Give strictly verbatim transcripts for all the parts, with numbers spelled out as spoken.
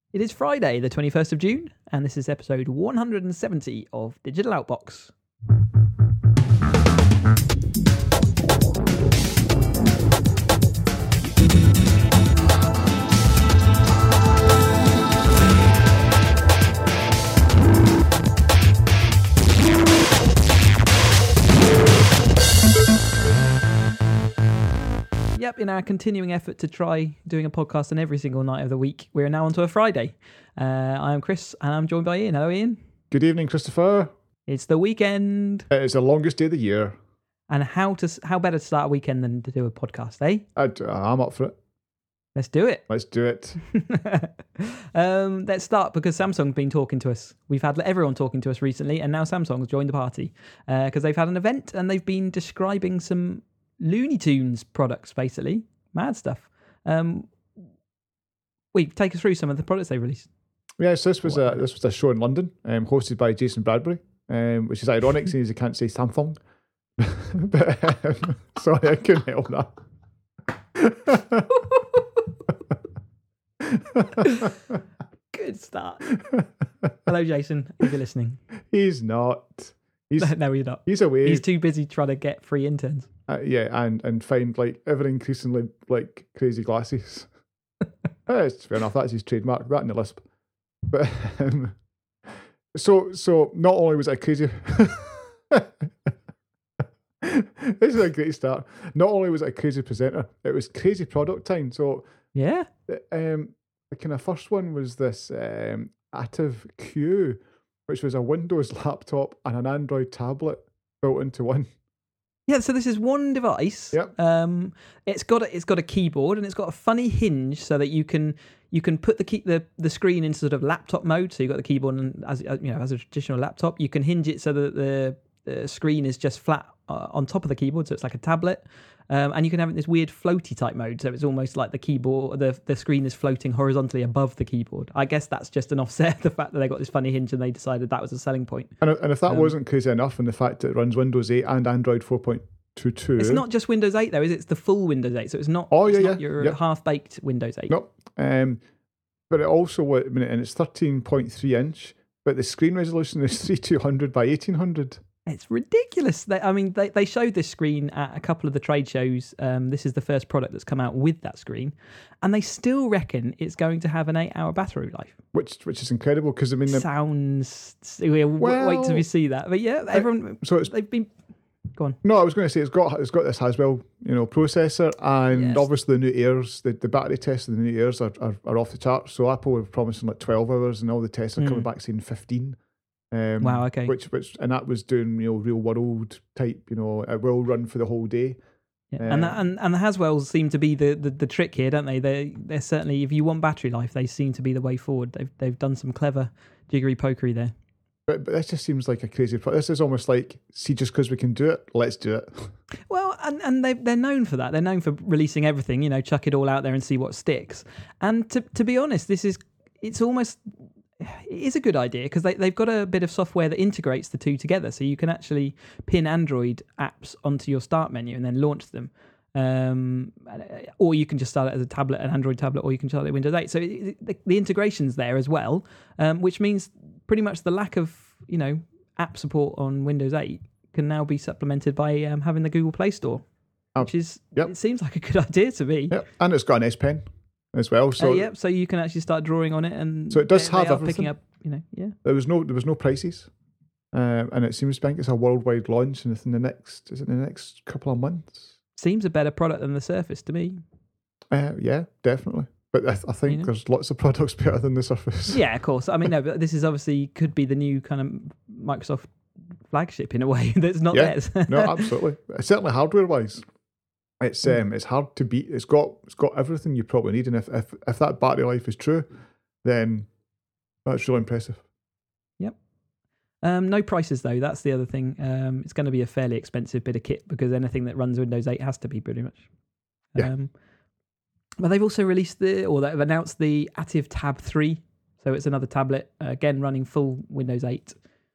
It is Friday, the twenty-first of June, and this is episode one hundred seventy of Digital Outbox. Yep, in our continuing effort to try doing a podcast on every single night of the week, we're now onto a Friday. Uh, I am Chris, and I'm joined by Ian. Hello, Ian. Good evening, Christopher. It's the weekend. It is the longest day of the year. And how to how better to start a weekend than to do a podcast, eh? I'd, I'm up for it. Let's do it. Let's do it. um, let's start because Samsung's been talking to us. We've had everyone talking to us recently, and now Samsung's joined the party because uh, they've had an event and they've been describing some Looney Tunes products, basically. Mad stuff. Um, wait, take us through some of the products they released. Yes, this was a this was a show in London, um, hosted by Jason Bradbury, um, which is ironic since he can't say Samsung. but, um, sorry, I couldn't help that. Good start. Hello, Jason, if you're listening. He's not. He's, no, he's not. He's away. He's too busy trying to get free interns. Uh, yeah, and, and find like ever increasingly like crazy glasses. uh, it's fair enough. That's his trademark. That and the lisp. But um, so so not only was it a crazy. This is a great start. Not only was it a crazy presenter, it was crazy product time. So yeah, um, the kind of first one was this um, Active Q, which was a Windows laptop and an Android tablet built into one. Yeah, so this is one device. Yep. Um, it's got a, it's got a keyboard and it's got a funny hinge so that you can you can put the key, the the screen into sort of laptop mode. So you've got the keyboard and as you know as a traditional laptop, you can hinge it so that the, the screen is just flat uh, on top of the keyboard, so it's like a tablet. Um, and you can have it in this weird floaty type mode, so it's almost like the keyboard, the the screen is floating horizontally above the keyboard. I guess that's just an offset of the fact that they got this funny hinge and they decided that was a selling point. And, and if that um, wasn't crazy enough, and the fact that it runs Windows eight and Android four point two two. It's not just Windows eight though, is it? It's the full Windows eight, so it's not, oh, it's yeah, not yeah. your yep. half-baked Windows eight. Nope. Um, but it also, I mean, and it's thirteen point three inch, but the screen resolution is thirty-two hundred by eighteen hundred. It's ridiculous. They, I mean, they, they showed this screen at a couple of the trade shows. Um, this is the first product that's come out with that screen. And they still reckon it's going to have an eight-hour battery life. Which which is incredible, because, I mean... The, Sounds... We'll well, wait till we see that. But yeah, everyone... Uh, so it's, they've been... Go on. No, I was going to say, it's got it's got this Haswell, you know, processor, and Yes. obviously the new Airs, the, the battery tests of the new Airs are, are, are off the charts. So Apple were promising like twelve hours, and all the tests are Mm. coming back saying fifteen. Um, Wow, okay. Which which and that was doing, you know, real world type, you know, it will run for the whole day. Yeah. Uh, and, that, and and the Haswells seem to be the, the, the trick here, don't they? They they're certainly, if you want battery life, they seem to be the way forward. They've they've done some clever jiggery pokery there. But, but this just seems like a crazy pro- This is almost like, see, just because we can do it, let's do it. Well, and, and they, they're known for that. They're known for releasing everything, you know, chuck it all out there and see what sticks. And to to be honest, this is, it's almost, it is a good idea because they, they've got a bit of software that integrates the two together. So you can actually pin Android apps onto your start menu and then launch them. Um, or you can just start it as a tablet, an Android tablet, or you can start it Windows eight. So it, the, the integration's there as well, um, which means pretty much the lack of, you know, app support on Windows eight can now be supplemented by um, having the Google Play Store, Oh, which is, yep. it seems like a good idea to me. Yep. And it's got an S Pen as well. So uh, yep, so you can actually start drawing on it, and So it does they, have they are everything. picking up, you know, yeah. there was no there was no prices, um, and it seems to think it's a worldwide launch, and within the next is it the next couple of months. Seems a better product than the Surface to me. Uh, yeah, definitely. But I, I think You know? there's lots of products better than the Surface. Yeah, of course. I mean, no, but this is obviously could be the new kind of Microsoft flagship in a way that's not Yeah. theirs. No, absolutely. Certainly hardware wise, it's um it's hard to beat. It's got it's got everything you probably need, and if if, if that battery life is true, then that's really impressive. Yep. Um, no prices though. That's the other thing. Um, it's going to be a fairly expensive bit of kit because anything that runs Windows eight has to be pretty much. Yeah. Um, but they've also released the, or they've announced the Active Tab three. So it's another tablet, uh, again running full Windows eight,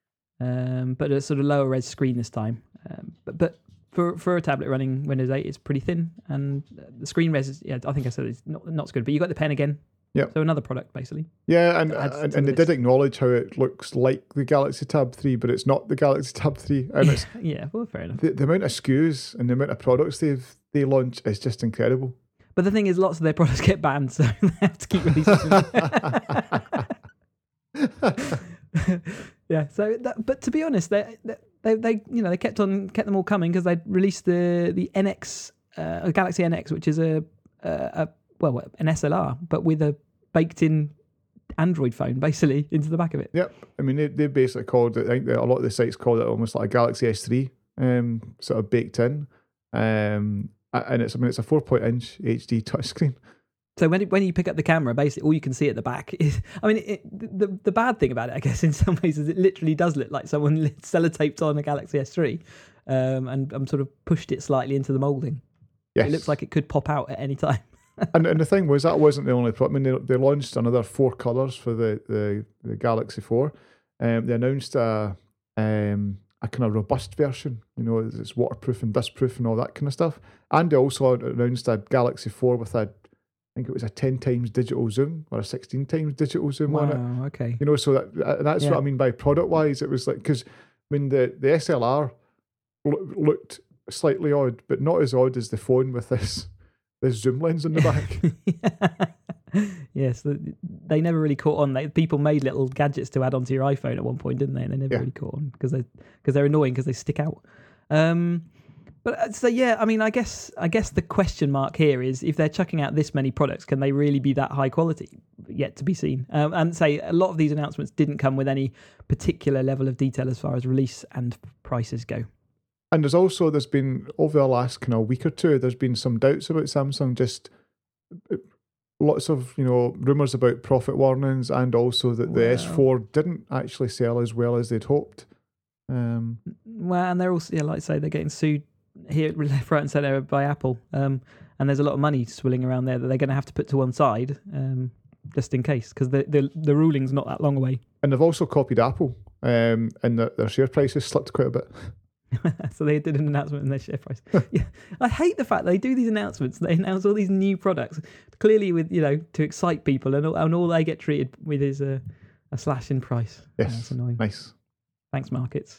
um, but a sort of lower res screen this time. Um, but but for for a tablet running Windows eight, it's pretty thin, and the screen res is, yeah, I think I said it's not not so good. But you got the pen again, Yep. So another product, basically. Yeah, and Adds and, to and the they did list. acknowledge how it looks like the Galaxy Tab three, but it's not the Galaxy Tab three. And it's Yeah, well, fair enough. the, the amount of S K Us and the amount of products they've they launch is just incredible. But the thing is, lots of their products get banned, so they have to keep releasing them. Yeah. So, that, but to be honest, they, they, they, you know, they kept on, kept them all coming because they released the the N X, uh, Galaxy N X, which is a, a, a well, an S L R, but with a baked-in Android phone, basically, into the back of it. Yep. I mean, they, they basically called it, I think that a lot of the sites called it almost like a Galaxy S three, um, sort of baked in. Um, and it's, I mean, it's a four point inch H D touchscreen. So when when you pick up the camera, basically all you can see at the back is, I mean, it, the the bad thing about it, I guess, in some ways, is it literally does look like someone sellotaped on a Galaxy S three, um, and um, sort of pushed it slightly into the moulding. Yes. It looks like it could pop out at any time. and and the thing was, that wasn't the only problem. I mean, they, they launched another four colours for the, the, the Galaxy four. Um, they announced a um a kind of robust version, you know, it's waterproof and dustproof and all that kind of stuff. And they also announced a Galaxy four with a, I think it was a ten times digital zoom or a sixteen times digital zoom Wow, on it. okay. You know, so that that's Yeah. what I mean by product wise. It was like, because I mean, the, the S L R lo- looked slightly odd, but not as odd as the phone with this this zoom lens in the back. Yes, they never really caught on. They, people made little gadgets to add onto your iPhone at one point, didn't they? And they never Yeah. really caught on because they because they're annoying because they stick out. Um, but uh, so yeah, I mean, I guess I guess the question mark here is if they're chucking out this many products, can they really be that high quality? Yet to be seen. Um, and say a lot of these announcements didn't come with any particular level of detail as far as release and prices go. And there's also, there's been, over the last kind of week or two, there's been some doubts about Samsung, just lots of, you know, rumours about profit warnings, and also that the Well. S four didn't actually sell as well as they'd hoped. Um, Well, and they're also, yeah, like I say, they're getting sued here left, right, and centre by Apple. Um, and there's a lot of money swilling around there that they're going to have to put to one side, um, just in case, because the, the the ruling's not that long away. and they've also copied Apple, um, and their, their share price has slipped quite a bit. So they did an announcement in their share price. Yeah, I hate the fact they do these announcements. They announce all these new products, clearly with, you know, to excite people, and all, and all they get treated with is a, a slash in price. Yes, That's annoying. nice. Thanks, markets.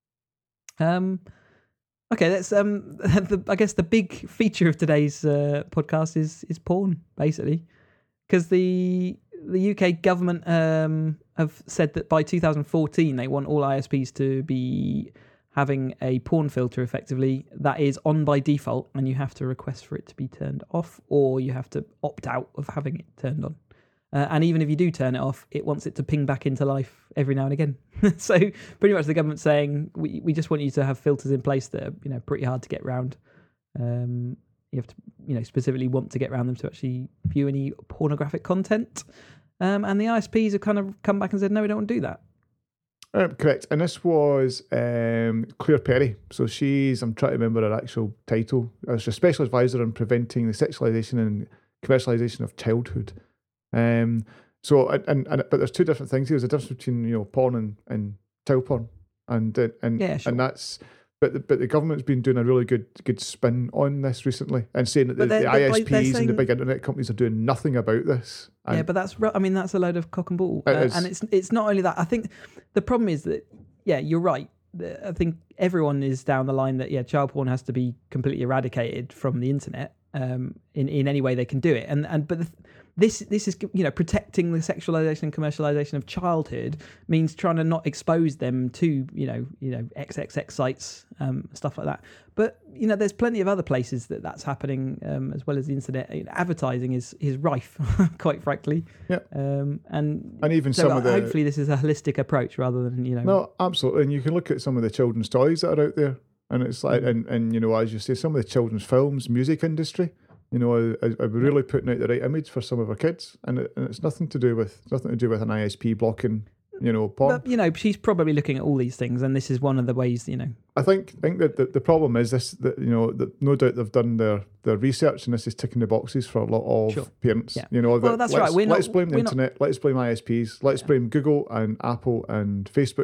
Um, okay, that's um, the, I guess the big feature of today's uh, podcast is is porn, basically, because the the U K government um have said that by two thousand fourteen they want all I S Ps to be having a porn filter effectively that is on by default, and you have to request for it to be turned off, or you have to opt out of having it turned on. Uh, and even if you do turn it off, it wants it to ping back into life every now and again. So pretty much the government's saying, we, we just want you to have filters in place that are, you know, pretty hard to get round. Um, you have to, you know, specifically want to get around them to actually view any pornographic content. Um, and the I S Ps have kind of come back and said, no, we don't want to do that. Um, correct. And this was um, Claire Perry. So she's, I'm trying to remember her actual title. Uh, she's a special advisor on preventing the sexualisation and commercialisation of childhood. Um, so, and, and but there's two different things here. There's a difference between, you know, porn and, and child porn, and uh, and Yeah, sure. and that's. But the, but the government's been doing a really good good spin on this recently, and saying that the, But they're- the they're like- I S Ps they're and the saying- big internet companies are doing nothing about this. And Yeah, but that's ru- I mean that's a load of cock and ball, It uh, is. and it's it's not only that. I think the problem is that yeah, you're right. The- I think everyone is down the line that yeah, child porn has to be completely eradicated from the internet um, in in any way they can do it. And and but the, this this is you know protecting the sexualization and commercialization of childhood means trying to not expose them to you know you know triple X sites um, stuff like that. But you know there's plenty of other places that that's happening um, as well as the internet. You know, advertising is is rife, quite frankly. Yeah. Um, and and even so some of the hopefully this is a holistic approach rather than you know. No, absolutely. And you can look at some of the children's toys that are out there, and it's like, and, and you know, as you say, some of the children's films, music industry, you know, are, are really putting out the right image for some of our kids, and, it, and it's nothing to do with nothing to do with an I S P blocking, you know, porn. But you know she's probably looking at all these things, and this is one of the ways you know. I think think that the, the problem is this, that you know, that no doubt they've done their, their research, and this is ticking the boxes for a lot of Sure. parents. Yeah. You know, that Well, that's let's, right. We're not- let's blame the we're not- internet, let's blame I S Ps, let's Yeah. blame Google and Apple and Facebook.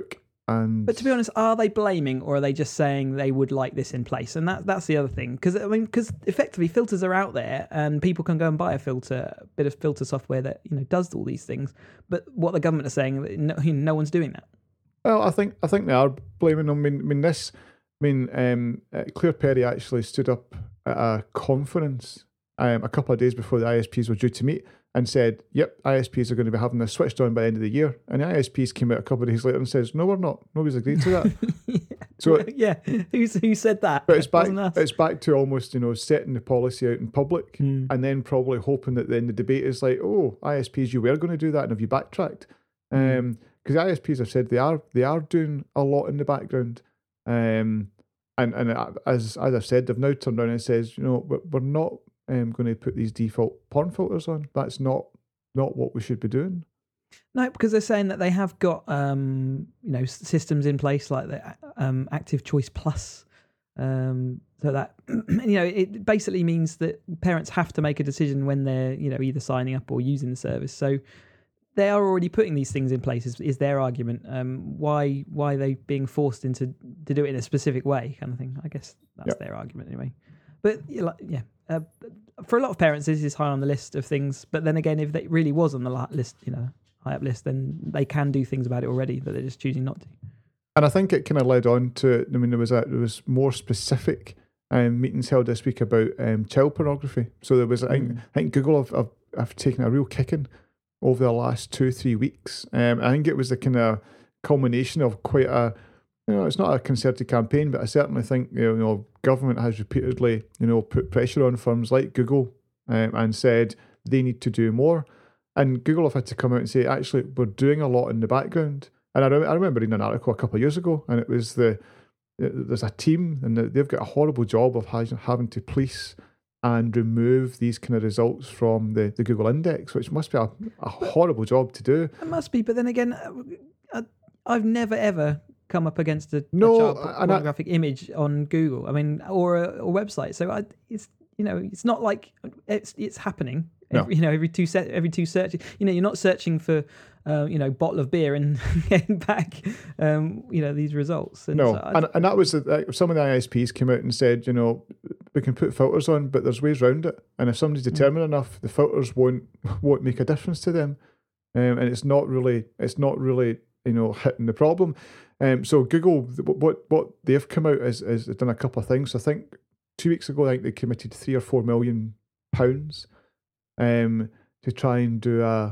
And But to be honest, are they blaming, or are they just saying they would like this in place? And that that's the other thing, because I mean, because effectively filters are out there, and people can go and buy a filter, a bit of filter software that you know does all these things. But what the government are saying, no, no one's doing that. Well, I think I think they are blaming them. I mean, I mean this. I mean, um, uh, Claire Perry actually stood up at a conference um, a couple of days before the I S Ps were due to meet and said, "Yep, I S Ps are going to be having this switched on by the end of the year." And the I S Ps came out a couple of days later and says, "No, we're not. Nobody's agreed to that." yeah. So yeah, who who said that? But it's back. Wasn't us. It's back to almost you know setting the policy out in public, Mm. and then probably hoping that then the debate is like, "Oh, I S Ps, you were going to do that, and have you backtracked?" Mm. Um, because the I S Ps have said they are they are doing a lot in the background. Um, and and as as I've said, they've now turned around and says, you know, we're, we're not um, going to put these default porn filters on. That's not not what we should be doing. No, because they're saying that they have got um, you know s- systems in place like the um, Active Choice Plus, um, so that you know it basically means that parents have to make a decision when they're you know either signing up or using the service. So they are already putting these things in place. Is, is their argument? Um, why why are they being forced into to do it in a specific way, kind of thing? I guess that's Yep. their argument anyway. But you know, yeah, uh, for a lot of parents, this is high on the list of things. But then again, if it really was on the la- list, you know. high up list, then they can do things about it already, but they're just choosing not to. And I think it kind of led on to. I mean, there was a there was more specific um, meetings held this week about um, child pornography. So there was, I think, Mm. I think Google have, have have taken a real kicking over the last two three weeks. Um, I think it was the kind of culmination of quite a. You know, it's not a concerted campaign, but I certainly think you know government has repeatedly you know put pressure on firms like Google um, and said they need to do more. And Google have had to come out and say, actually, we're doing a lot in the background. And I, re- I remember reading an article a couple of years ago, and it was the there's a team, and they've got a horrible job of ha- having to police and remove these kind of results from the, the Google Index, which must be a, a horrible job to do. It must be, but then again, uh, I've never ever come up against a, No, a child and I- pornographic image on Google. I mean, or a, or website. So I, it's you know, it's not like it's it's happening. No. Every, you know, every two set, every two searches. You know, you're not searching for, uh, you know, bottle of beer and getting back, um, you know, these results. And No, so I, and, and that was the, uh, some of the I S Ps came out and said, you know, we can put filters on, but there's ways around it. And if somebody's determined mm. enough, the filters won't won't make a difference to them. Um, and it's not really it's not really you know hitting the problem. Um, so Google, what what they've come out is is done a couple of things. So I think two weeks ago, I think they committed three or four million pounds. Um, to try and do a,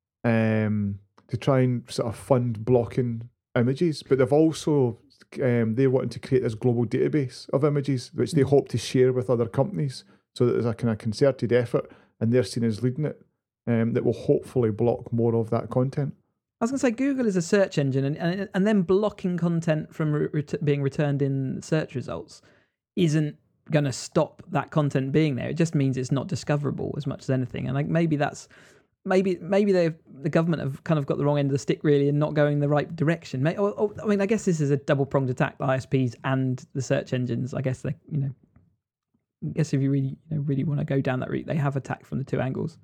um, to try and sort of fund blocking images, but they've also um, they're wanting to create this global database of images, which they hope to share with other companies, so that there's a kind of concerted effort, and they're seen as leading it, um, that will hopefully block more of that content. I was going to say Google is a search engine, and and, and then blocking content from re- ret- being returned in search results isn't going to stop that content being there. It just means it's not discoverable as much as anything. And like maybe that's maybe maybe they the government have kind of got the wrong end of the stick really and not going the right direction. May, or, or, I mean, I guess this is a double pronged attack: the I S Ps and the search engines. I guess they, you know, I guess if you really you know, really want to go down that route, they have attacked from the two angles.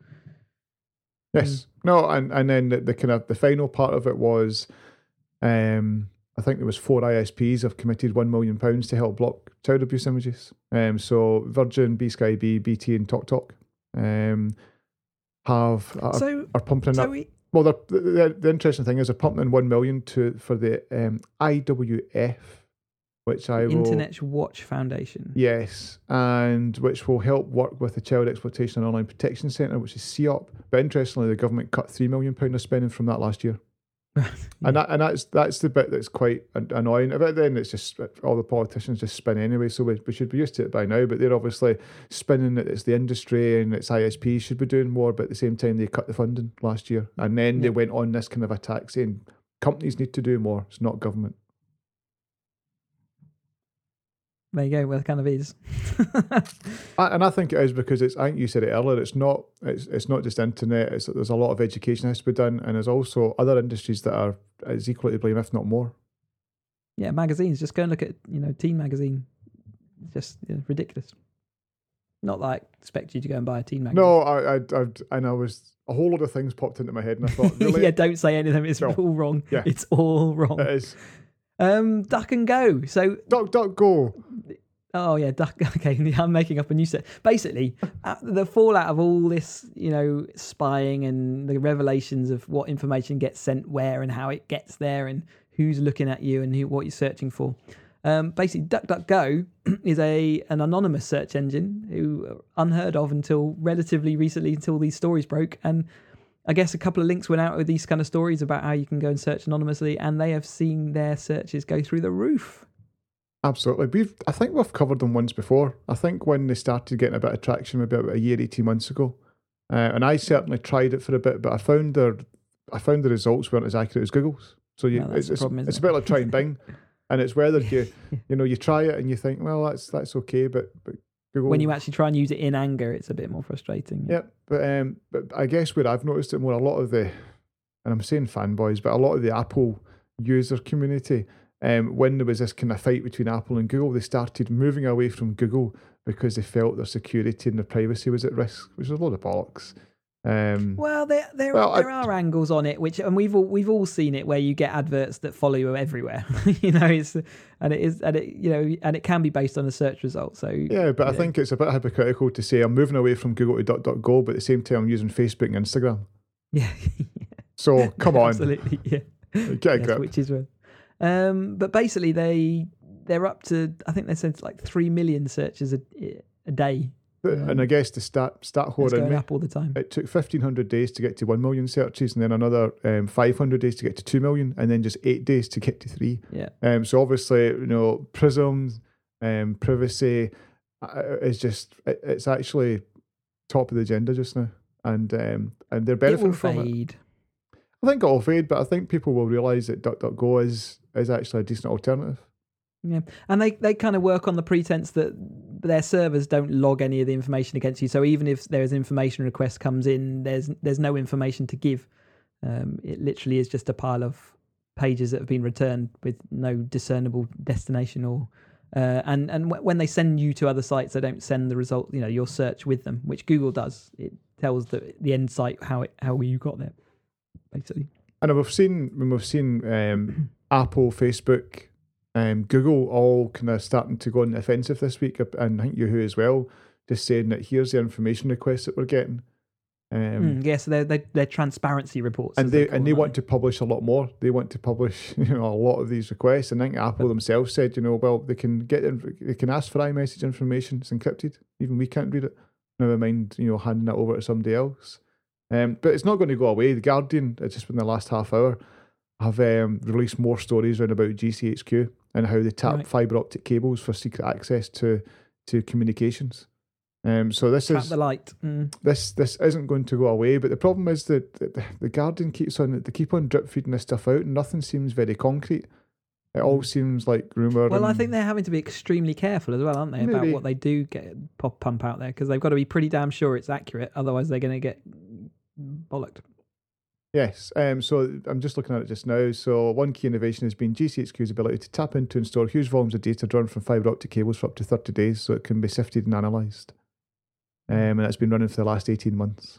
Yes, Mm. no, and and then the, the kind of the final part of it was, um. I think there was four I S Ps have committed one million pounds to help block child abuse images. Um, so Virgin, B Sky B, B T, and TalkTalk um, have are, So are pumping so up. we, Well, the, the the interesting thing is they're pumping in one million to for the um, I W F, which I will Internet Watch Foundation. yes, and which will help work with the Child Exploitation and Online Protection Centre, which is C E O P. But interestingly, the government cut three million pound of spending from that last year. Yeah. And that, and that's that's the bit that's quite an- annoying. But then it's just all the politicians just spin anyway, so we, we should be used to it by now. But they're obviously spinning that it's the industry and it's I S Ps should be doing more. But at the same time, they cut the funding last year, and then Yeah. they went on this kind of attack saying companies need to do more. It's not government. There you go. Where it kind of is. I, and I think it is because it's. I think you said it earlier. It's not. It's. It's not just internet. It's. There's a lot of education has to be done, and there's also other industries that are is equally to blame, if not more. Yeah, magazines. Just go and look at you know Teen magazine. It's just you know, ridiculous. Not like expect you to go and buy a Teen magazine. No, I. I. I and I was a whole lot of things popped into my head, and I thought, really, yeah, don't say any of them. It's No. all wrong. Yeah. It's all wrong. it is. um, Duck and Go. So Duck, duck, go. Oh yeah, duck. Okay, I'm making up a new set. Basically, uh, the fallout of all this, you know, spying and the revelations of what information gets sent where and how it gets there and who's looking at you and who, what you're searching for. Um, basically, DuckDuckGo is a an anonymous search engine who are unheard of until relatively recently, until these stories broke. And I guess a couple of links went out with these kind of stories about how you can go and search anonymously, and they have seen their searches go through the roof. Absolutely. We've I think we've covered them once before. I think when they started getting a bit of traction maybe about a year, eighteen months ago. Uh, and I certainly tried it for a bit, but I found their I found the results weren't as accurate as Google's. So you, No, it's, it's, problem, it's it? a bit like trying Bing. And it's whether you you know, you try it and you think, well, that's that's okay, but, but Google, when you actually try and use it in anger, it's a bit more frustrating. Yeah, but um but I guess where I've noticed it more, a lot of the, and I'm saying fanboys, but a lot of the Apple user community, Um, when there was this kind of fight between Apple and Google, they started moving away from Google because they felt their security and their privacy was at risk, which is a load of bollocks. Um, well, there there, well, there I, are angles on it, which and we've all we've all seen it where you get adverts that follow you everywhere, you know, it's, and it is and it you know and it can be based on a search result. So yeah, but I know. think it's a bit hypocritical to say I'm moving away from Google to DuckDuckGo, but at the same time I'm using Facebook and Instagram. Yeah. So come on, absolutely, yeah. Get a yes, grip. which is well. Um, but basically, they they're up to I think they said like three million searches a, a day. Um, and I guess the stat stat it's horror in going me, up all the time. it took fifteen hundred days to get to one million searches, and then another um, five hundred days to get to two million, and then just eight days to get to three. Yeah. Um. So obviously, you know, Prism, um, privacy, uh, is just it, it's actually top of the agenda just now, and um, and they're benefiting it will from fade. it. I think it'll fade, but I think people will realise that DuckDuckGo is is actually a decent alternative. Yeah, and they, they kind of work on the pretense that their servers don't log any of the information against you. So even if there's information request comes in, there's there's no information to give. Um, it literally is just a pile of pages that have been returned with no discernible destination or. Uh, and and w- when they send you to other sites, they don't send the result, you know, your search with them, which Google does. It tells the the end site how it how you got there, basically. And we've seen when we've seen um, Apple, Facebook, um, Google all kind of starting to go on the offensive this week, and I think Yahoo as well, just saying that here's the information requests that we're getting. Um, mm, yeah, so they're, they're, they're transparency reports. And they, they and they them, want to publish a lot more. They want to publish, you know, a lot of these requests. And I think Apple themselves said, you know, well, they can get they can ask for iMessage information. It's encrypted. Even we can't read it. Never mind, you know, handing it over to somebody else. Um, but it's not going to go away. The Guardian, just in the last half hour, have um, released more stories around about G C H Q and how they tap right. fibre optic cables for secret access to to communications. Um, so this Trap is the light. Mm. this this isn't going to go away. But the problem is that the, the Guardian keeps on they keep on drip feeding this stuff out, and nothing seems very concrete. It all seems like rumour. Well, I and, think they're having to be extremely careful as well, aren't they, Maybe. about what they do get pop pump out there, because they've got to be pretty damn sure it's accurate. Otherwise, they're going to get bollocked. Yes, um, so I'm just looking at it just now. So one key innovation has been G C H Q's ability to tap into and store huge volumes of data drawn from fibre optic cables for up to thirty days, so it can be sifted and analysed. Um, and it's been running for the last eighteen months.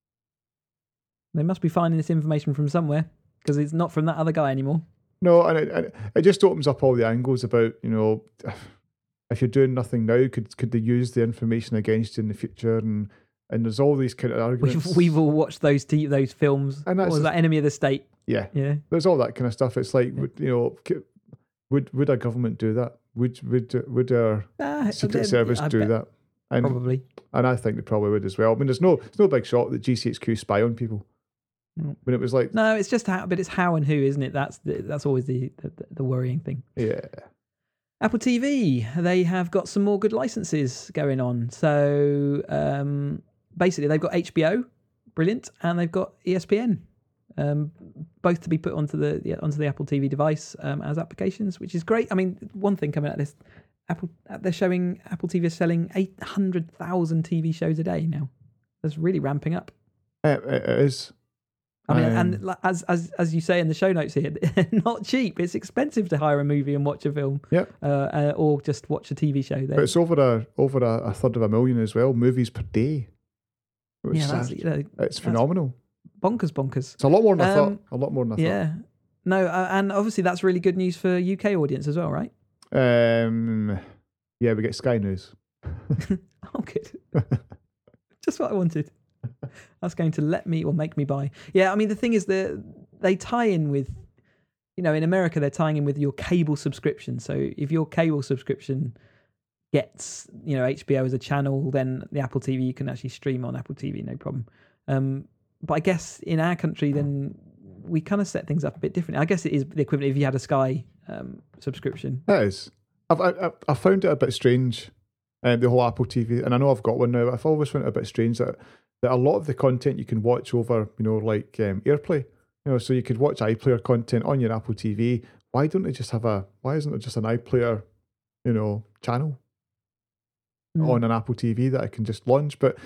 They must be finding this information from somewhere, because it's not from that other guy anymore. No, and it, and it just opens up all the angles about, you know, if you're doing nothing now, could could they use the information against you in the future? And and there's all these kind of arguments. We've, we've all watched those t- those films. And What that's was that, Enemy of the State? Yeah, Yeah. there's all that kind of stuff. It's like, Yeah. would, you know, c- would would a government do that? Would would would our Ah, Secret I- Service I do bet that? And Probably. and I think they probably would as well. I mean, there's no it's no big shock that G C H Q spy on people. No. When it was like, No, it's just how, but it's how and who, isn't it? That's the, that's always the, the the worrying thing. yeah, Apple T V, they have got some more good licenses going on. So um, basically, they've got H B O, brilliant, and they've got E S P N, um, both to be put onto the, the onto the Apple T V device um, as applications, which is great. I mean, one thing coming out of this, Apple they're showing Apple T V is selling eight hundred thousand T V shows a day now. That's really ramping up. it, it is. I mean, Um, and like, as as as you say in the show notes here, not cheap. It's expensive to hire a movie and watch a film, Yep. uh, uh, or just watch a T V show. But it's over a over a, a third of a million as well, movies per day. Which yeah, is that's act- you know, it's phenomenal. bonkers, bonkers. It's a lot more than I Um, thought. A lot more than I thought. Yeah. No, uh, and obviously that's really good news for U K audience as well, right? Um, yeah, we get Sky News. Oh, good. Just what I wanted. That's going to let me or make me buy. Yeah, I mean, the thing is that they tie in with, you know, in America, they're tying in with your cable subscription. So if your cable subscription gets, you know, H B O as a channel, then the Apple T V, you can actually stream on Apple T V, no problem. Um, but I guess in our country, then we kind of set things up a bit differently. I guess it is the equivalent if you had a Sky um, subscription. It is. I've, I, I found it a bit strange, um, the whole Apple T V, and I know I've got one now, but I've always found it a bit strange that, that a lot of the content you can watch over, you know, like um, AirPlay, you know, so you could watch iPlayer content on your Apple T V. Why don't they just have a, why isn't it just an iPlayer, you know, channel mm. on an Apple T V that I can just launch? But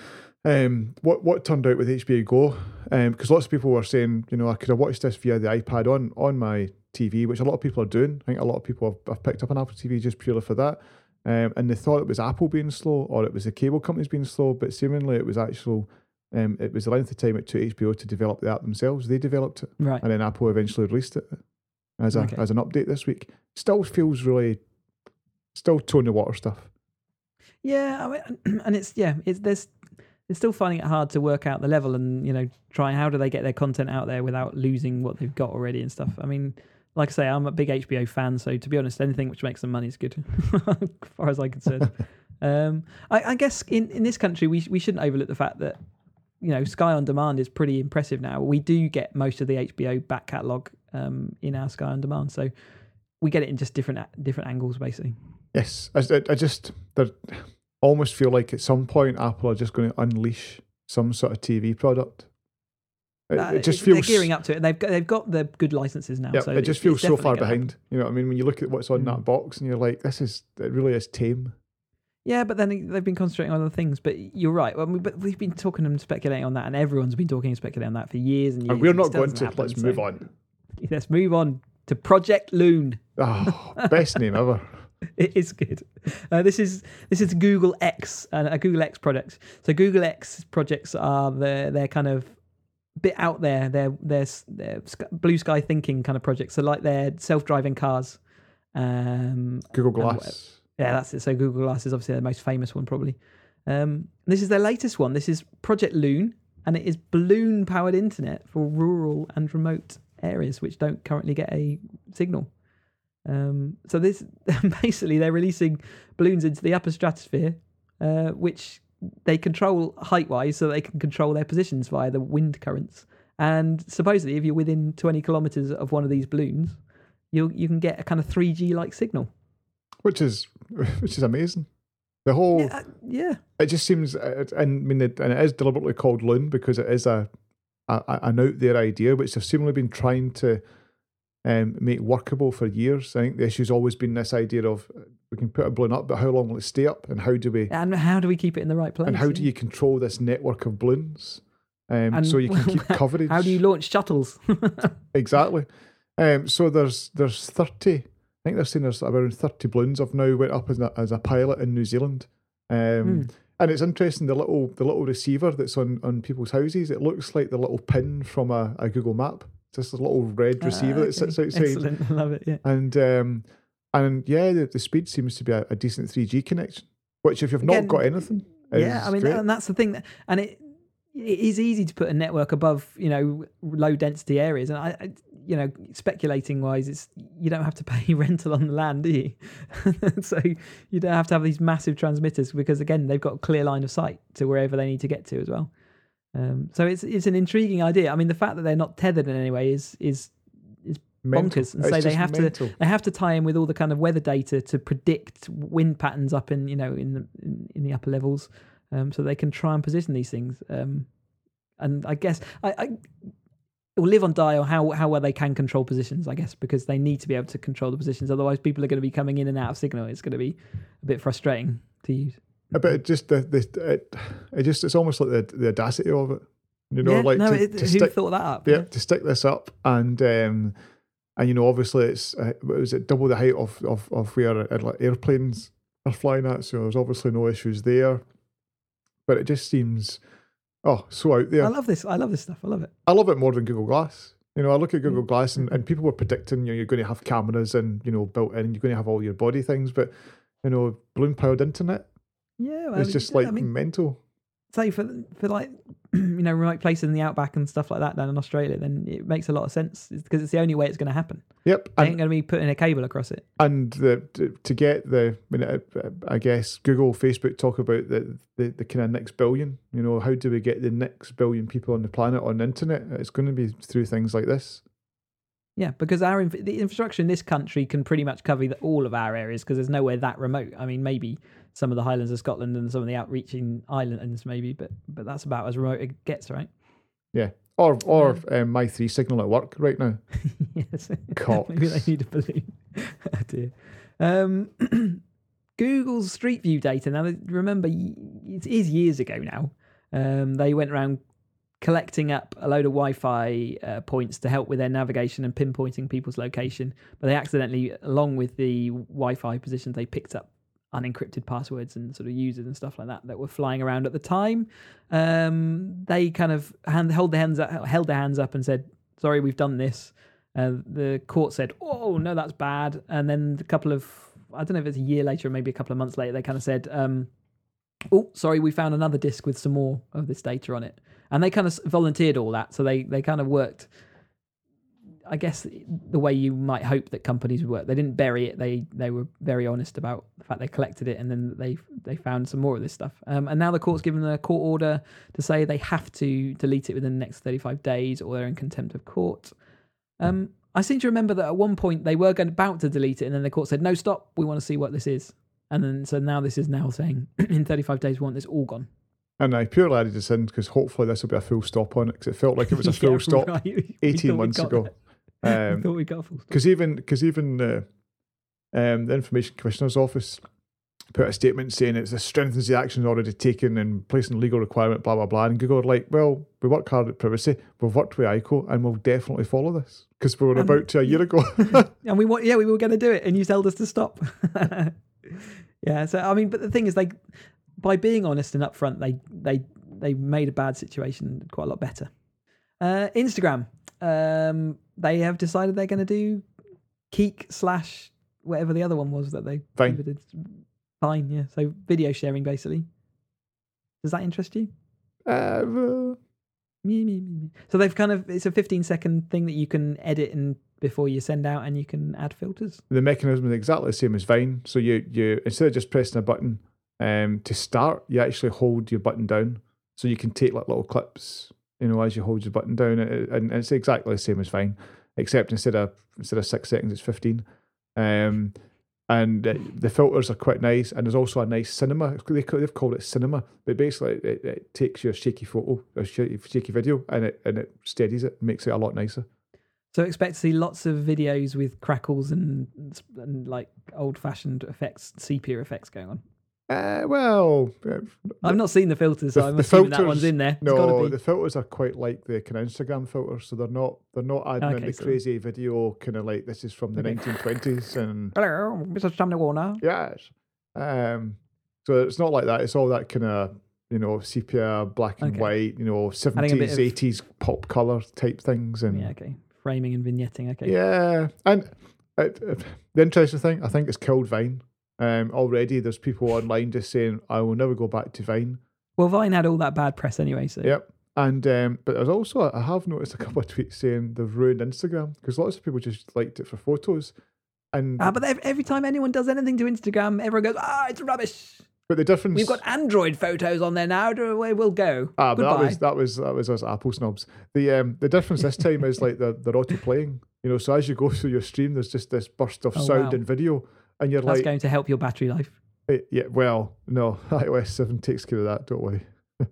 um, what what turned out with H B O Go, um, because lots of people were saying, you know, I could have watched this via the iPad on, on my T V, which a lot of people are doing. I think a lot of people have, have picked up an Apple T V just purely for that. Um, and they thought it was Apple being slow or it was the cable companies being slow, but seemingly it was actual, um, it was the length of time it took H B O to develop the app themselves. They developed it, right, and then Apple eventually released it as a okay. as an update this week. Still feels really, still toe in the water stuff. Yeah, I mean, and it's yeah, it's there's it's still finding it hard to work out the level and, you know, try how do they get their content out there without losing what they've got already and stuff. I mean, like I say, I'm a big H B O fan, so to be honest, anything which makes them money is good, as far as I'm concerned. um, I, I guess in, in this country, we we shouldn't overlook the fact that, you know, Sky On Demand is pretty impressive now. We do get most of the H B O back catalogue um, in our Sky On Demand, so we get it in just different different angles, basically. Yes, I, I just I almost feel like at some point Apple are just going to unleash some sort of T V product. It, uh, it just feels they're gearing up to it. They've got, they've got the good licenses now. Yeah, so it just it's, feels it's so far behind. Happen. You know what I mean? When you look at what's on mm. that box, and you're like, "This is it. Really is tame." Yeah, but then they've been concentrating on other things. But you're right. Well, we, but we've been talking and speculating on that, and everyone's been talking and speculating on that for years and years. And we're not and going to. Happen, let's so. move on. Let's move on to Project Loon. Oh, best name ever. It is good. Uh, this is this is Google X, uh, a Google X project. So Google X projects are the they're kind of bit out there. They're they're, they're blue sky thinking kind of projects. So like they're self-driving cars. Um, Google Glass. Yeah, that's it. So Google Glass is obviously the most famous one, probably. Um, this is their latest one. This is Project Loon, and it is balloon-powered internet for rural and remote areas which don't currently get a signal. Um, so this basically they're releasing balloons into the upper stratosphere, uh, which they control height-wise, so they can control their positions via the wind currents. And supposedly, if you're within twenty kilometers of one of these balloons, you you can get a kind of three G like signal, which is which is amazing. The whole yeah, yeah. It just seems, and I mean, it, and it is deliberately called Loon because it is a, a an out there idea which they've seemingly been trying to. Um, make workable for years. I think the issue's always been this idea of we can put a balloon up, but how long will it stay up, and how do we and how do we keep it in the right place? And how yeah. do you control this network of balloons, um, and, so you can keep coverage? How do you launch shuttles? Exactly. Um, so there's there's thirty. I think they're saying there's around thirty balloons have now went up as a, as a pilot in New Zealand. Um, mm. And it's interesting the little the little receiver that's on, on people's houses. It looks like the little pin from a, a Google map. Just a little red receiver uh, okay. that sits outside. Excellent, I love it. Yeah, and um, and yeah, the, the speed seems to be a, a decent three G connection. Which, if you've Again, not got anything, yeah, I mean, great. and that's the thing. That, and it it is easy to put a network above, you know, low density areas. And I, I you know, speculating wise, it's you don't have to pay rental on the land, do you? So you don't have to have these massive transmitters because again, they've got a clear line of sight to wherever they need to get to as well. Um, so it's it's an intriguing idea. I mean, the fact that they're not tethered in any way is is is mental. bonkers. And so they have mental. to they have to tie in with all the kind of weather data to predict wind patterns up in you know in the in, in the upper levels, um, so they can try and position these things. Um, and I guess I, I it will live on die on how how well they can control positions. I guess because they need to be able to control the positions. Otherwise, people are going to be coming in and out of signal. It's going to be a bit frustrating to use. But it just the, the it, it just it's almost like the the audacity of it, you know, yeah, like no, to, it, to who stick, thought that up? Yeah, yeah, to stick this up and um and you know obviously it's uh, was it double the height of of of where uh, like airplanes are flying at, so there's obviously no issues there. But it just seems oh so out there. I love this. I love this stuff. I love it. I love it more than Google Glass. You know, I look at Google Glass and, and people were predicting, you know, you're going to have cameras and, you know, built in, you're going to have all your body things, but, you know, balloon powered internet, Yeah, well, it's just like I mean, mental. say for for like you know remote places in the outback and stuff like that down in Australia, then it makes a lot of sense because it's the only way it's going to happen. Yep. They And, ain't going to be putting a cable across it. and the to, to get the, I mean, I, I guess Google, Facebook talk about the, the, the kind of next billion, you know, how do we get the next billion people on the planet on the internet? It's going to be through things like this. Yeah, because our inf- the infrastructure in this country can pretty much cover the, all of our areas because there's nowhere that remote. I mean, maybe some of the Highlands of Scotland and some of the outreaching islands, maybe, but but that's about as remote it gets, right? Yeah. Or or um, my three signal at work right now. Yes. Cocks. Maybe they need a balloon. Oh dear. Um, Google's Street View data. Now, remember, it is years ago now. Um, they went around collecting up a load of Wi-Fi uh, points to help with their navigation and pinpointing people's location, but they accidentally, along with the Wi-Fi positions, they picked up unencrypted passwords and sort of users and stuff like that that were flying around at the time. Um, they kind of hand, held their hands up, held their hands up and said, "Sorry, we've done this." Uh, the court said, "Oh no, that's bad." And then a couple of, I don't know if it's a year later or maybe a couple of months later, they kind of said, um, "Oh, sorry, we found another disk with some more of this data on it." And they kind of volunteered all that, so they they kind of worked, I guess, the way you might hope that companies would work. They didn't bury it. They they were very honest about the fact they collected it, and then they they found some more of this stuff. Um, and now the court's given a court order to say they have to delete it within the next thirty-five days, or they're in contempt of court. Um, I seem to remember that at one point they were going about to delete it, and then the court said, "No, stop. We want to see what this is." And then so now this is now saying in thirty-five days we want this all gone. And I purely added this in because hopefully this will be a full stop on it, because it felt like it was a full Yeah, stop right. We eighteen thought we months got ago. that. We Um, thought we got a full stop. Because even because even uh, um, the Information Commissioner's Office put a statement saying it's it strengthens the actions already taken and placing legal requirement, blah blah blah. And Google are like, well, we work hard at privacy, we've worked with I C O, and we'll definitely follow this because we were And- about to a year ago. And we want, yeah, we were going to do it, and you told us to stop. Yeah, so I mean, but the thing is, like, by being honest and upfront, they they they made a bad situation quite a lot better. Uh, Instagram, um, they have decided they're going to do Keek slash whatever the other one was that they Vine. did. Fine, yeah. So video sharing, basically. Does that interest you? uh, well, Me, me, me, me. So they've kind of, it's a fifteen second thing that you can edit and before you send out, and you can add filters. the mechanism is exactly the same as Vine. So you you instead of just pressing a button um, to start, you actually hold your button down, so you can take like little clips, you know, as you hold your button down, and, and it's exactly the same as Vine, except instead of instead of six seconds, it's fifteen. Um, and uh, the filters are quite nice, and there's also a nice cinema. They ca- they've called it cinema, but basically it, it takes your shaky photo, a shaky, shaky video, and it and it steadies it, makes it a lot nicer. So expect to see lots of videos with crackles and, and like old fashioned effects, sepia effects going on. Uh, well, uh, I've not seen the filters, so the- I'm the assuming that filters- one's in there. It's gotta no, be. the filters are quite like the kind of Instagram filters, so they're not they're not adding in Okay, the so- crazy video kind of like this is from the Okay. nineteen twenties and Hello, Mister Stamina Warner. yes, um, so it's not like that. It's all that kind of you know sepia, black and Okay. white, you know Adding a bit seventies, of- eighties pop color type things, and Yeah, okay. Framing and vignetting, okay. yeah, and it, it- the interesting thing, I think it's killed Vine. Um, already there's people online just saying I will never go back to Vine. Well, Vine had all that bad press anyway, so. Yep. And um, but there's also I have noticed a couple of tweets saying they've ruined Instagram because lots of people just liked it for photos, and Ah, but every, every time anyone does anything to Instagram, everyone goes, ah, it's rubbish. but the difference We've got Android photos on there now. Where we'll go. ah but that Goodbye. was that was that was us Apple snobs. The um the difference this time is like they're they're auto playing. You know, so as you go through your stream, there's just this burst of Oh, sound wow. and video, and you're That's like, going to help your battery life. eh, yeah, well, no, iOS seven takes care of that. Don't worry.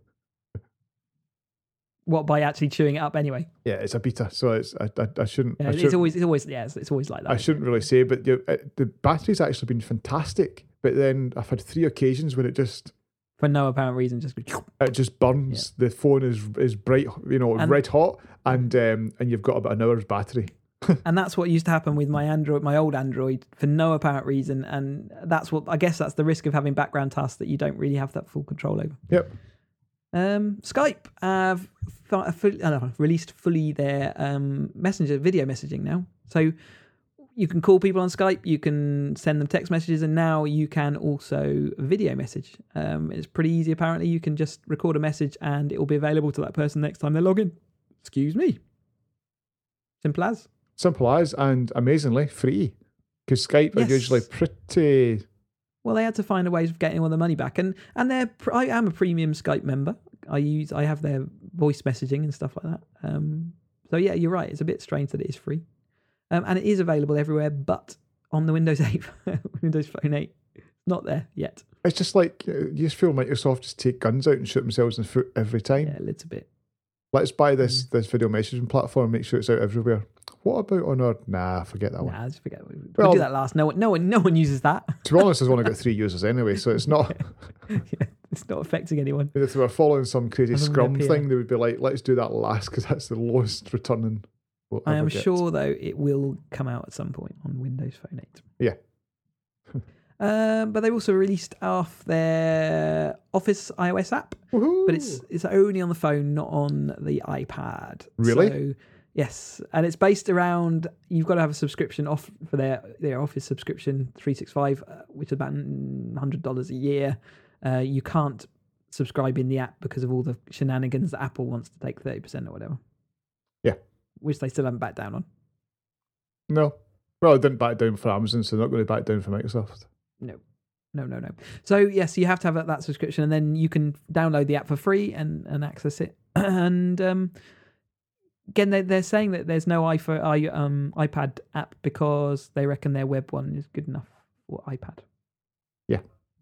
What, by actually chewing it up anyway? Yeah, it's a beta, so it's I I, I shouldn't. Yeah, I it's shouldn't always, it's always, yeah, it's, it's always like that. I shouldn't really say, but the, uh, the battery's actually been fantastic. But then I've had three occasions when it just For no apparent reason, just go, it just burns. The phone is is bright, you know, And- red hot, and um, and you've got about an hour's battery. and that's what used to happen with my Android, my old Android, for no apparent reason. And that's what I guess that's the risk of having background tasks that you don't really have that full control over. Yep. Um, Skype have th- full, uh, released fully their um, messenger video messaging now. So you can call people on Skype, you can send them text messages, and now you can also video message. Um, it's pretty easy, apparently. You can just record a message and it will be available to that person next time they log in. Excuse me. Simple as. Simple as, and amazingly free. Because Skype Yes. are usually pretty... Well, they had to find a way of getting all the money back, and and they're pr- I am a premium Skype member. I use I have their voice messaging and stuff like that. Um, so yeah, you're right. It's a bit strange that it is free, um, and it is available everywhere, but on the Windows eight, Windows Phone eight, not there yet. It's just like, uh, you just feel Microsoft just take guns out and shoot themselves in the foot every time. Yeah, a little bit. Let's buy this mm. this video messaging platform and make sure it's out everywhere. What about on our... Nah, forget that one. Nah, just forget. We Well, do that last. No one, no one, no one uses that. To be honest, there's only got three users anyway, so it's not... yeah, it's not affecting anyone. If they were following some crazy Other than Scrum their thing, they would be like, let's do that last because that's the lowest returning. We'll I am ever get. sure, though, it will come out at some point on Windows Phone eight. Yeah. um, but they've also released off their Office iOS app, Woohoo! but it's it's only on the phone, not on the iPad. Really? So, yes, and it's based around, you've got to have a subscription off for their their Office subscription three sixty-five, uh, which is about one hundred dollars a year. Uh, you can't subscribe in the app because of all the shenanigans that Apple wants to take thirty percent or whatever. Yeah. Which they still haven't backed down on. No. Well, it didn't back down for Amazon, so they're not going to back down for Microsoft. No, no, no, no. So yes, you have to have that, that subscription, and then you can download the app for free and, and access it. And um, again, they're, they're saying that there's no iPhone, i um, iPad app because they reckon their web one is good enough for iPad. Yeah.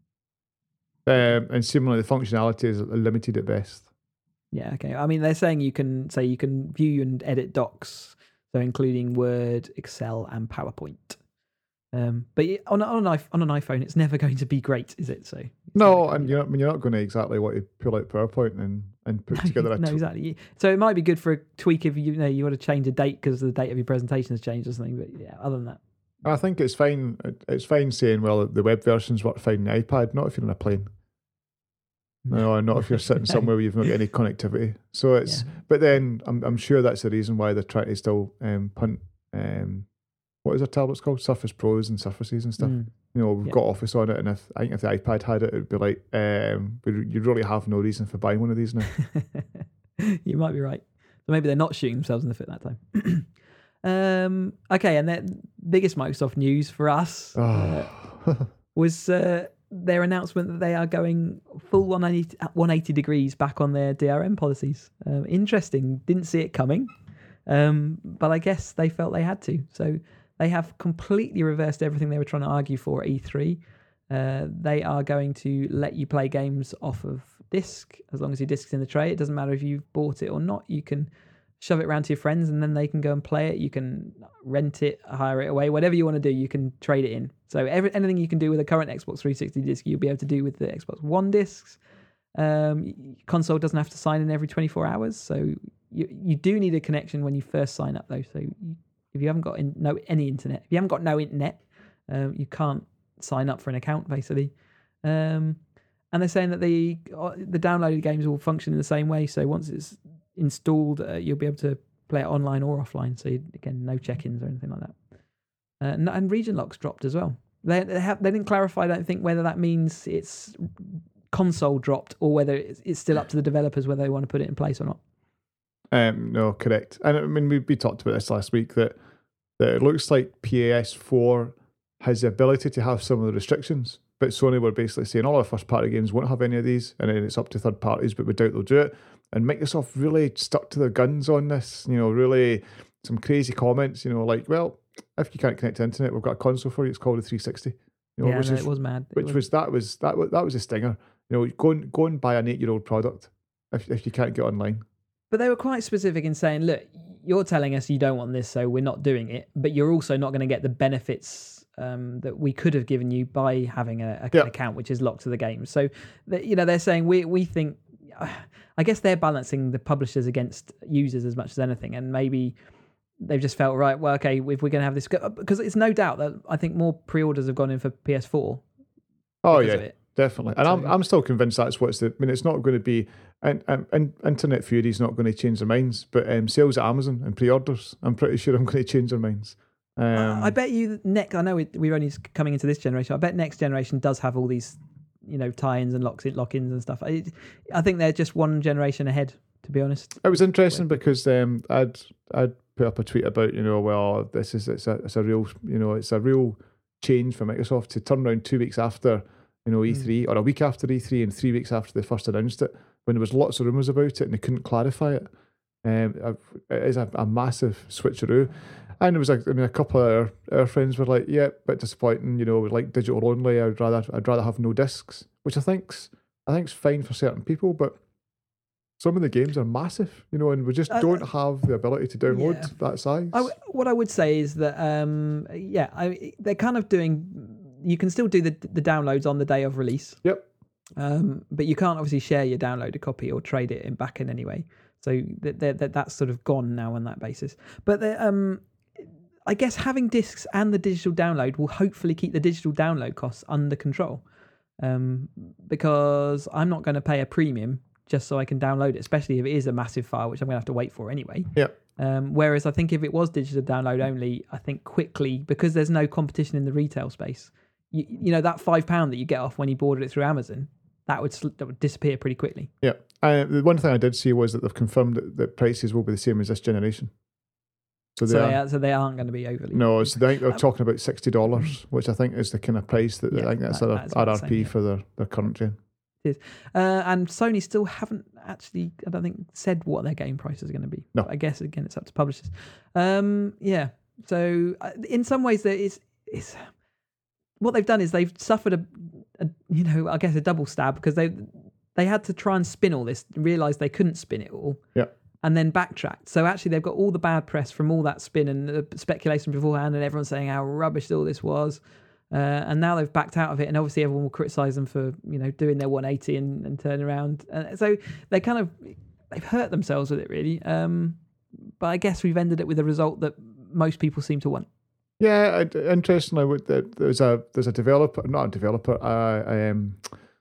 Um, and similarly, the functionality is limited at best. Yeah, okay. I mean, they're saying you can say you can view and edit docs, so including Word, Excel, and PowerPoint. Um, but on on an, on an iPhone, it's never going to be great, is it? So no, and you're not, I mean, you're not going to exactly want to pull out PowerPoint and, and put no, together a... No, t- exactly. So it might be good for a tweak if you, you know you want to change a date because the date of your presentation has changed or something. But yeah, other than that, I think it's fine. It's fine saying, well, the web versions work fine on the iPad, not if you're on a plane. No, not if you're sitting somewhere where you've not got any connectivity. So it's, yeah. But then I'm I'm sure that's the reason why they're trying to still um, punt. Um, what is their tablets called? Surface Pros and Surfaces and stuff. Mm. You know, we've yeah. got Office on it, and if I think if the iPad had it, it'd be like, um, you really have no reason for buying one of these now. You might be right. So maybe they're not shooting themselves in the foot that time. um, okay, and the biggest Microsoft news for us oh. uh, was uh, their announcement that they are going full one eighty degrees back on their D R M policies. Um, interesting. Didn't see it coming, um, but I guess they felt they had to. So they have completely reversed everything they were trying to argue for at E three. Uh, they are going to let you play games off of disc as long as your disc's in the tray. It doesn't matter if you've bought it or not. You can shove it around to your friends and then they can go and play it. You can rent it, hire it away, whatever you want to do, you can trade it in. So every, anything you can do with a current Xbox three sixty disc, you'll be able to do with the Xbox One discs. Um, console doesn't have to sign in every twenty-four hours. So you you do need a connection when you first sign up though. So you, if you haven't got in, no any internet, if you haven't got no internet, um, you can't sign up for an account basically. Um, and they're saying that the the downloaded games will function in the same way. So once it's installed, uh, you'll be able to play it online or offline. So you, again, no check-ins or anything like that. Uh, and, and region locks dropped as well. They they, have, they didn't clarify, I don't think, whether that means it's console dropped or whether it's, it's still up to the developers whether they want to put it in place or not. Um, no, correct. And I mean, we, we talked about this last week that, that it looks like P S four has the ability to have some of the restrictions, but Sony were basically saying all our first-party games won't have any of these, and then it's up to third parties, but we doubt they'll do it. And Microsoft really stuck to their guns on this, you know, really some crazy comments, you know, like, well, if you can't connect to the internet, we've got a console for you, it's called a three sixty. You know, yeah, which no, is, it was mad. It which was... was, that was, that was, that was a stinger. You know, go and, go and buy an eight-year-old product if if you can't get online. But they were quite specific in saying, look, you're telling us you don't want this, so we're not doing it, but you're also not going to get the benefits um, that we could have given you by having a, a, yeah. an account which is locked to the game. So, the, you know, they're saying we we think, I guess they're balancing the publishers against users as much as anything, and maybe they've just felt, right, well, okay, if we're going to have this, because it's no doubt that I think more pre-orders have gone in for P S four. Oh, yeah. definitely. And So- I'm I'm still convinced that's what's the. I mean, it's not going to be. And, and, and Internet Fury's not going to change their minds, but um, sales at Amazon and pre-orders, I'm pretty sure I'm going to change their minds. Um, I bet you next. I know we, we're only coming into this generation. I bet next generation does have all these, you know, tie-ins and locks, lock-ins and stuff. I, I think they're just one generation ahead, to be honest. It was interesting because um, I'd I'd put up a tweet about, you know, well, this is it's a it's a real, you know, it's a real change for Microsoft to turn around two weeks after, you know, E three mm. or a week after E three and three weeks after they first announced it, when there was lots of rumours about it and they couldn't clarify it. Um, it is a, a massive switcheroo. And there was like, I mean, a couple of our, our friends were like, yeah, bit disappointing, you know, like digital only. I'd rather I'd rather have no discs, which I think's I think's fine for certain people, but some of the games are massive, you know, and we just uh, don't have the ability to download yeah. that size. I, what I would say is that, um, yeah, I, they're kind of doing. You can still do the the downloads on the day of release. Yep. Um, but you can't obviously share your downloaded copy or trade it in back in anyway. So that that that's sort of gone now on that basis. But the, um, I guess having discs and the digital download will hopefully keep the digital download costs under control. Um, because I'm not going to pay a premium just so I can download it, especially if it is a massive file, which I'm going to have to wait for anyway. Yeah. Um, whereas I think if it was digital download only, I think quickly, because there's no competition in the retail space, you, you know, that five pound that you get off when you ordered it through Amazon, that would that would disappear pretty quickly. Yeah. Uh, the one thing I did see was that they've confirmed that, that prices will be the same as this generation. So they, so, are, they are, so they aren't going to be overly. No, so they think they're um, talking about sixty dollars, which I think is the kind of price that yeah, I think that's that, their that R R P saying, yeah. for their, their current gen. It is. Uh, and Sony still haven't actually, I don't think, said what their game price is going to be. No. But I guess, again, it's up to publishers. Um, yeah. So uh, in some ways, there is, it's, what they've done is they've suffered a, a, you know, I guess a double stab, because they they had to try and spin all this, realised they couldn't spin it all. Yeah. And then backtracked. So actually, they've got all the bad press from all that spin and the speculation beforehand, and everyone saying how rubbish all this was. Uh, and now they've backed out of it, and obviously everyone will criticise them for, you know, doing their one eighty and, and turn around. Uh, so they kind of they've hurt themselves with it, really. Um, but I guess we've ended it with a result that most people seem to want. Yeah, interestingly, there's a there's a developer, not a developer, uh, um,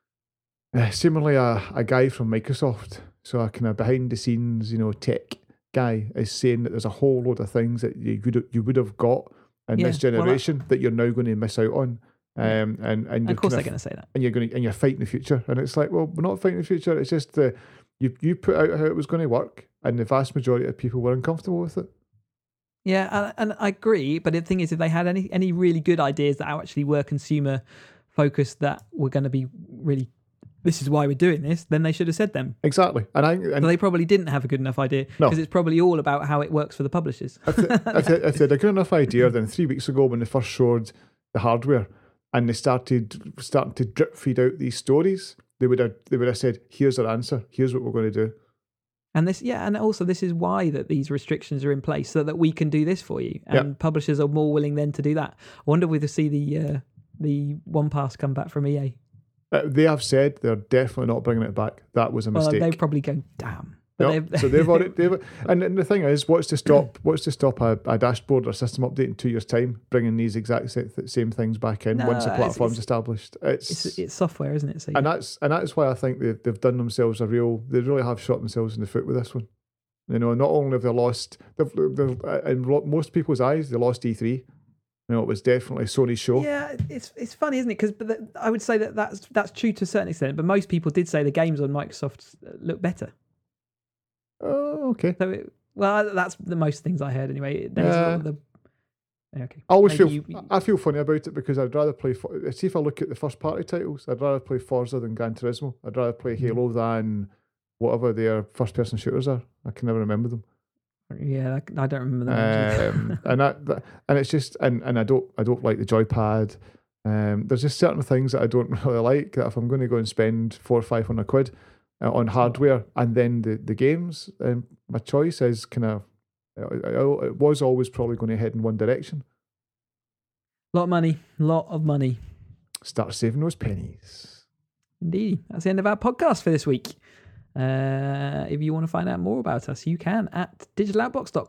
similarly a, a guy from Microsoft. So a kind of behind the scenes, you know, tech guy is saying that there's a whole load of things that you would you would have got in yeah, this generation well, that you're now going to miss out on. Um, and and of course they're going to say that. And you're going to and you're fighting the future. And it's like, well, we're not fighting the future. It's just the you you put out how it was going to work, and the vast majority of people were uncomfortable with it. Yeah, and, and I agree. But the thing is, if they had any any really good ideas that actually were consumer focused, that were going to be really, this is why we're doing this, then they should have said them. Exactly. And I and but they probably didn't have a good enough idea, because no. it's probably all about how it works for the publishers. if, they, if, they, if they had a good enough idea, then three weeks ago when they first showed the hardware and they started starting to drip feed out these stories, they would have they would have said, here's our answer, here's what we're going to do. And this, yeah, and also this is why that these restrictions are in place, so that we can do this for you, and yep. publishers are more willing then to do that. I wonder if we'll see the uh, the one pass come back from E A. Uh, they have said they're definitely not bringing it back. That was a mistake. Well, they probably go, damn. But no, they've, so they've already, they've, and, and the thing is, what's to stop? What's to stop a, a dashboard or system update in two years' time, bringing these exact same things back in no, once the platform's it's, established? It's, it's it's software, isn't it? So and that's and that's why I think they they've done themselves a real. They really have shot themselves in the foot with this one. You know, not only have they lost, they've, they've, in most people's eyes, they lost E three. You know, it was definitely Sony's show. Yeah, it's it's funny, isn't it? Because I would say that that's that's true to a certain extent, but most people did say the games on Microsoft look better. Oh, okay. So, it, well, that's the most things I heard anyway. Yeah. The, okay. I always Maybe feel you, I feel funny about it, because I'd rather play. See, if I look at the first party titles, I'd rather play Forza than Gran Turismo. I'd rather play Halo than whatever their first person shooters are. I can never remember them. Yeah, I don't remember them. Um, and that, that, and it's just, and, and I don't, I don't like the joypad. Um, there's just certain things that I don't really like. That if I'm going to go and spend four or five hundred quid uh, on hardware and then the the games, um, my choice is kind of, it, it was always probably going to head in one direction. Lot of money, lot of money. Start saving those pennies. Indeed, that's the end of our podcast for this week. Uh, if you want to find out more about us, you can at digital outbox dot com.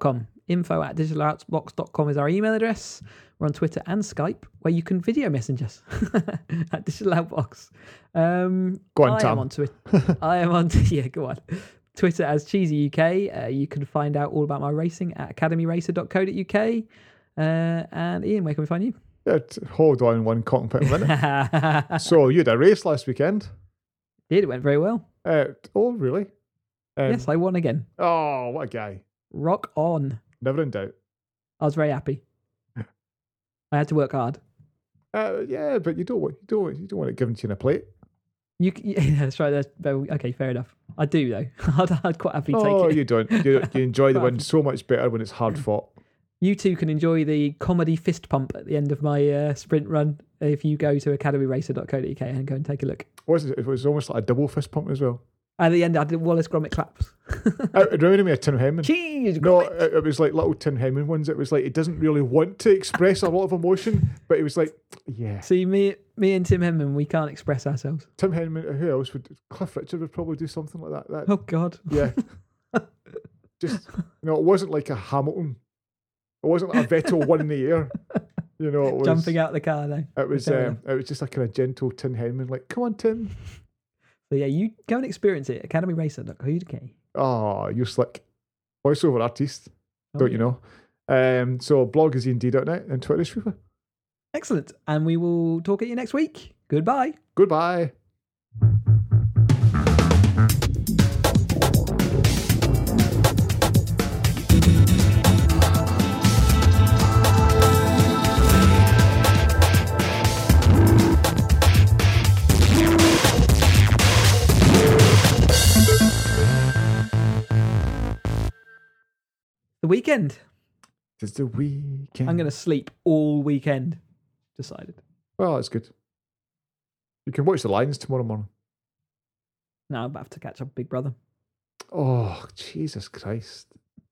Info at digital outbox dot com is our email address. We're on Twitter and Skype, where you can video message us at Digital Outbox. Um, Go on, I Tom. am on Twitter. I am on, yeah, go on. Twitter as Cheesy U K. Uh, you can find out all about my racing at academy racer dot co dot uk. Uh, and Ian, where can we find you? Yeah, t- hold on one cockpit a minute. So you had a race last weekend. Did it went very well. Uh, oh, really? Um, Yes, I won again. Oh, what a guy. Rock on. Never in doubt. I was very happy. I had to work hard. Uh, yeah, but you don't want you don't you don't want it given to you in a plate. You, yeah, that's right. That's very, okay, fair enough. I do though. I'd, I'd quite happily take Oh, it. you don't. You, you enjoy the win so much better when it's hard fought. You two can enjoy the comedy fist pump at the end of my uh, sprint run if you go to academy racer dot co dot uk and go and take a look. Was it? It was almost like a double fist pump as well. At the end, I did Wallace Gromit claps. It reminded me of Tim Henman. Cheese! No, Gromit. it, it was like little Tim Henman ones. It was like he doesn't really want to express a lot of emotion, but he was like, yeah. See, me, me and Tim Henman, we can't express ourselves. Tim Henman. Who else would? Cliff Richard would probably do something like that. that Oh God. Yeah. Just you know, it wasn't like a Hamilton. It wasn't like a Vettel one in the air. You know, it was Jumping out the car though. It was Fair um, it was just a kind of gentle Tim Henman, like, come on, Tim. So yeah, you go and experience it. academy racer dot co dot uk. Oh, you're slick. Voiceover artist, Oh, don't yeah. you know? Um, so blog is E N D dot net and Twitter is Sweeper. Excellent. And we will talk at you next week. Goodbye. Goodbye. The weekend. It's the weekend. I'm going to sleep all weekend. Decided. Well, that's good. You can watch the Lions tomorrow morning. No, I'm about to catch up, Big Brother. Oh, Jesus Christ.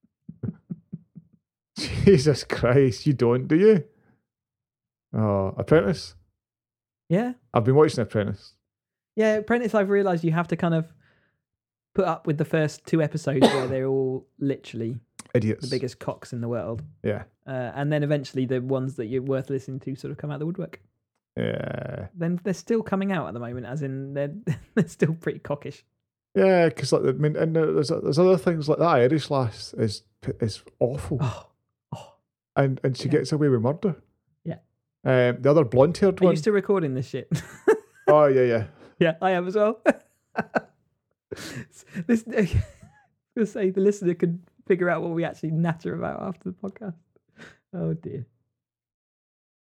Jesus Christ. You don't, do you? Oh, Apprentice? Yeah. I've been watching Apprentice. Yeah, Apprentice, I've realised you have to kind of put up with the first two episodes where they're all literally Idiots. the biggest cocks in the world. Yeah. Uh, and then eventually the ones that you're worth listening to sort of come out of the woodwork. Yeah. Then they're still coming out at the moment, as in they're, they're still pretty cockish. Yeah, because like, I mean, and there's there's other things like that Irish lass is is awful, Oh, oh. and and she Yeah. gets away with murder. Yeah. Um, the other blonde haired Are one. you still recording this shit? Oh yeah, yeah. Yeah, I am as well. this, I was going to say the listener can figure out what we actually natter about after the podcast. Oh dear.